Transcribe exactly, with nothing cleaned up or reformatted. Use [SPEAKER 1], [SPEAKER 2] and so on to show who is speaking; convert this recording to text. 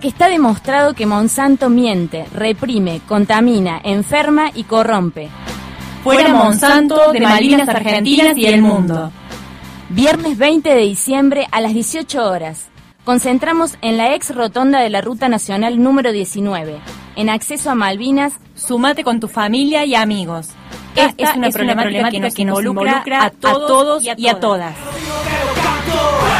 [SPEAKER 1] Porque está demostrado que Monsanto miente, reprime, contamina, enferma y corrompe.
[SPEAKER 2] Fuera Monsanto de Malvinas Argentinas y el mundo.
[SPEAKER 1] Viernes veinte de diciembre a las dieciocho horas. Concentramos en la ex rotonda de la Ruta Nacional número diecinueve. En acceso a Malvinas,
[SPEAKER 2] sumate con tu familia y amigos. Esta, Esta es, una, es problemática una problemática que nos, que nos involucra, involucra a, todos a todos y a, y a todas.